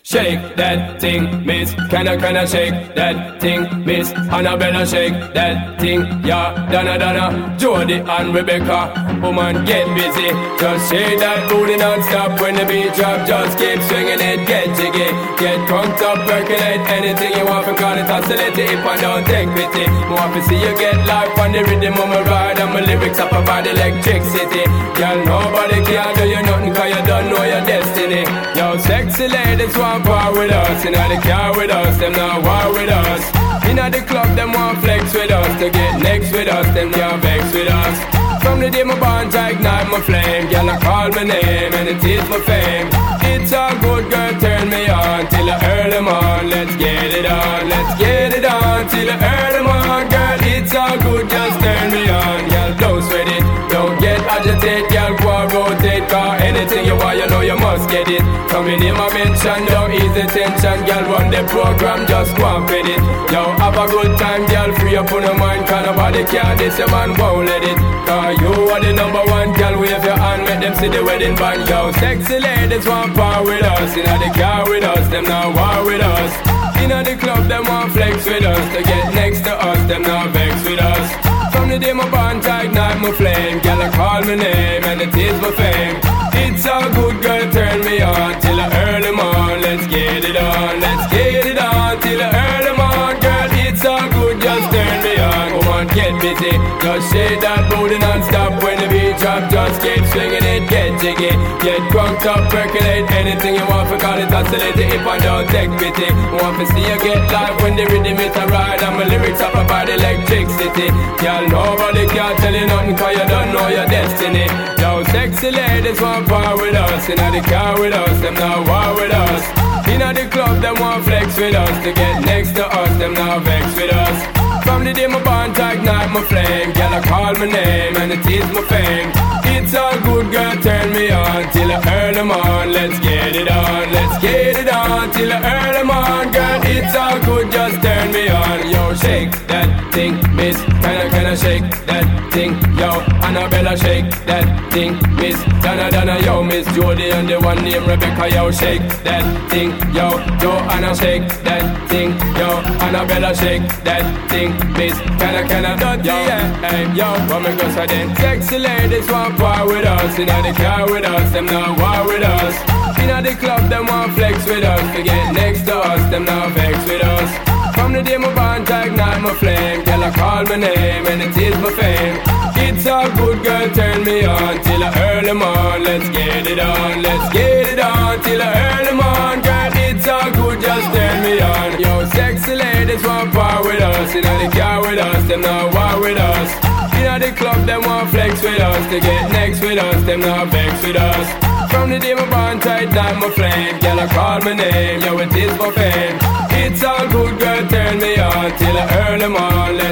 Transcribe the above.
Shake that thing, miss. Can I shake that thing, miss? Annabella, shake that thing, yeah. Donna, Jody and Rebecca. Woman, get busy. Just shake that booty non-stop when the beat drop. Just keep swinging it, get jiggy. Get crunked up, percolate anything you want. Call it oscillate it if I don't take pity. Want to see you get life on the rhythm of my ride. And my lyrics up about electricity. Girl, nobody can do you nothing cause you don't know your destiny. Yo, sexy ladies want war with us. Inna the car with us, them not war with us. Inna the club, them want flex with us. To get next with us, them can't vex with us. From the day my bond, I ignite my flame. Girl, I call my name and it is my fame. It's all good, girl, turn me on till the early morn. Let's get it on, let's get it on till the early morn. Girl, it's all good, just turn me on. Girl, don't sweat it, don't get agitated. Girl, go and rotate, cause anything you want, you know you must get it. Come in my mention, don't ease the tension. Girl, run the program, just go and fit it. Yo, have a good time, girl, free up on your mind. Cause nobody care, this your man won't let it. Cause you are the number one, girl, wave your hand, make them see the wedding band. Yo, sexy ladies want power with us. Inna the car with us, them not war with us. Inna the club, them want flex with us. To get next to us, them not vex with us. From the day my bond, I ignite my flame. Girl, I call my name and it is my fame. It's all good, girl, turn me on till the early morn. Let's get it on, let's get it on till the early morn. Girl, it's all good, just turn me on. Come on, get busy, just shake that booty non-stop. When the beat drop, just keep swinging it, get jiggy. Get crunked up, percolate anything you want. For call it oscillate if I don't take pity. Want to see you get live when the rhythm is a ride. And my lyrics up about electricity. Girl, nobody can tell you nothing cause you don't know your destiny. Yo, sexy ladies want power with us. Inna the car with us, them not war with us. Inna the club, them want flex with us. To get next to us, them not vex with us. From the day my bond, I ignite my flame. Girl, I call my name and it is my fame. It's all good, girl, turn me on till the early morn. Let's get it on, let's get it on till the early morn. Girl, it's all good, just turn me on. Yo, shake that thing, miss. Can I shake that thing? Yo, Annabella, shake that thing, miss. Donna, yo, Miss Jody and the one named Rebecca. Yo, shake that thing, yo. Joanna, shake that thing, yo. Annabella, shake that thing, miss. Can I, dirty, yeah, hey, yo. What me go say then? Sexy ladies want war with us. Inna the car with us, them not war with us. Inna the club, them want flex with us. To get next to us, them not vex with us. From the day my bond, I ignite my flame. Girl, I call my name and it is my fame. It's all good, girl, turn me on till the early morn. Let's get it on, let's get it on till the early morn. Girl, it's all good, just turn me on. Yo, sexy ladies want power with us. Inna the car with us, them not war with us. Inna the club, them want flex with us. To get next with us, them not vex with us. From the day my bond, I ignite my flame. Girl, I call my name, yo, it is my fame. It's all good, girl, turn me on till the early morn.